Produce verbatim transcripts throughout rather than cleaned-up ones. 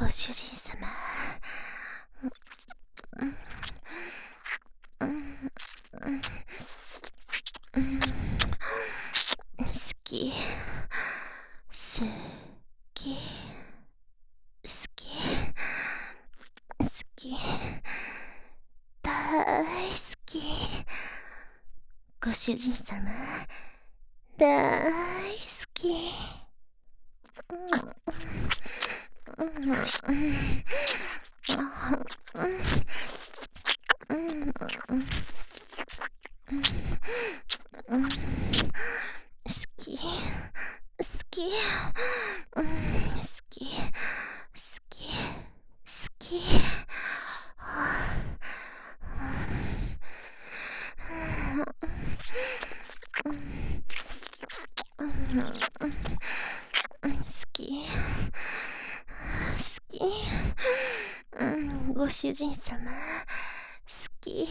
ご主人様。好き、好き、好き、好き、大好き。ご主人様、大好き。好き、好き、好き、好き、好き。好き、好き、うん、ご主人様、好き。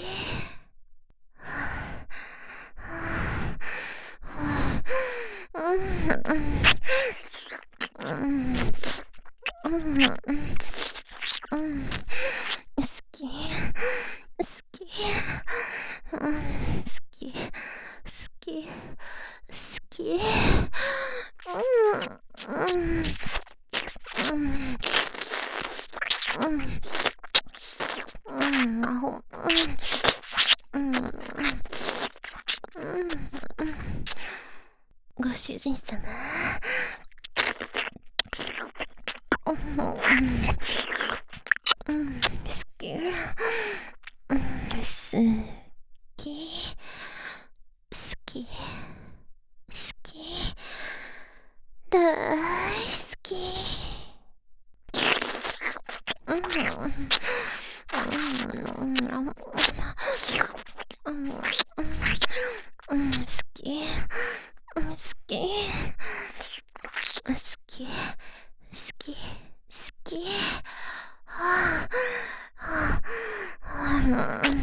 好き、好き、好き、好き、好き。ご主人様、好き、好き、好き、好き、大好き。好き、好き、好き、好き、好き。はぁ、はぁ、はぁ、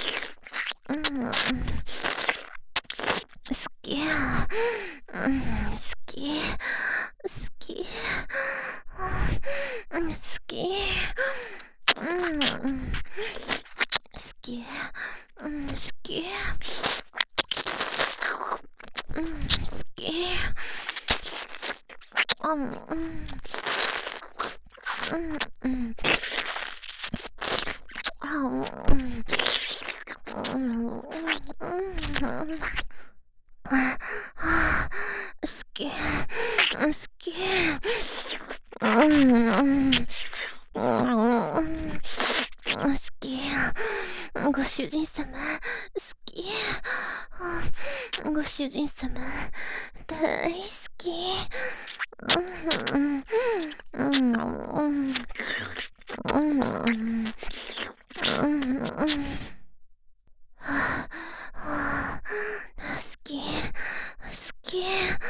好き、好き、好き、好き、好き、好き、好き。うんうん好き、好き。好き。ご主人様、好き。ご主人様、大好き。好き、好き。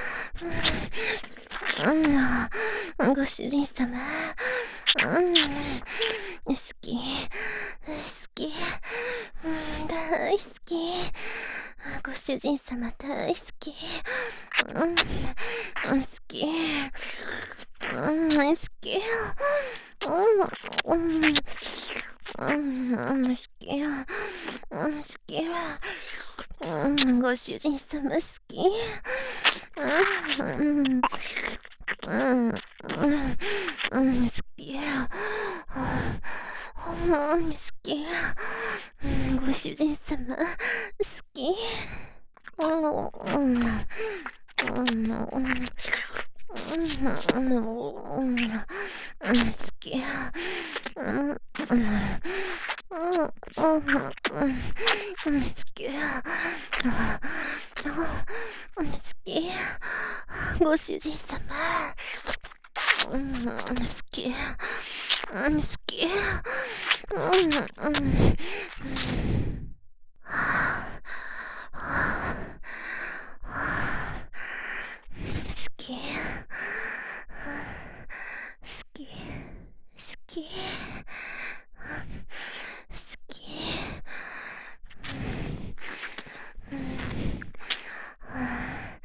ご主人様、好き、好き、大好き。ご主人様大好き。好き。好き。好き。好き。ご主人様好き。好き。好き。ご主人様好き。好き。好き。好き。ご主人様好き。好き。好き。好き。好き。好き。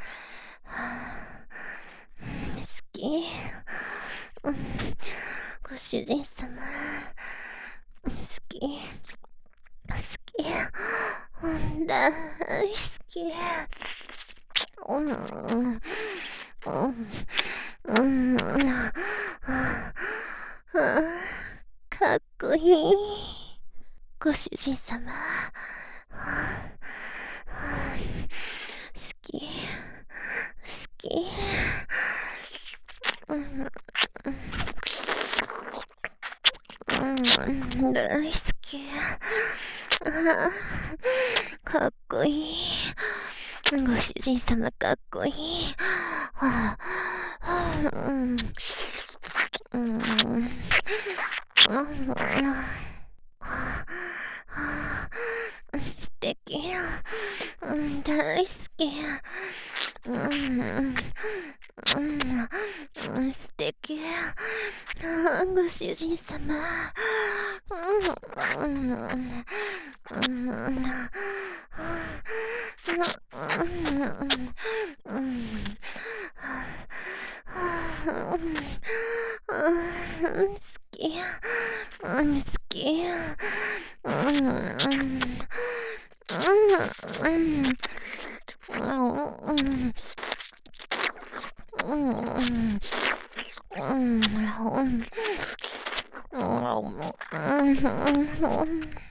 好き。ごご主人様、好き、好き、大好き。うん、うん、うん、かっこいい。ご主人様、好き、好き。うん、うん、大好き。ああ、かっこいい。ご主人様かっこいい。はあ、はあ、うん、うん、うん、素敵。うん、大好き。うん、うん、素敵。あご主人様。うん、うん、うん、うん、好き、好き。うん、うん、うん、うん、うん、うん、うん、うん、